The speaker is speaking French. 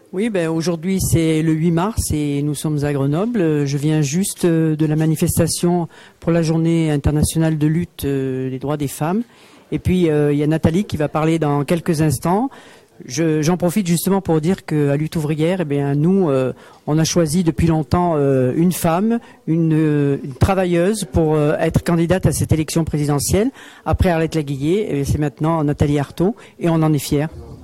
Oui, aujourd'hui c'est le 8 mars et nous sommes à Grenoble. Je viens juste de la manifestation pour la journée internationale de lutte des droits des femmes. Et puis il y a Nathalie qui va parler dans quelques instants. J'en profite justement pour dire qu'à Lutte ouvrière, nous, on a choisi depuis longtemps une femme, une travailleuse pour être candidate à cette élection présidentielle. Après Arlette Laguillet, c'est maintenant Nathalie Arthaud et on en est fiers.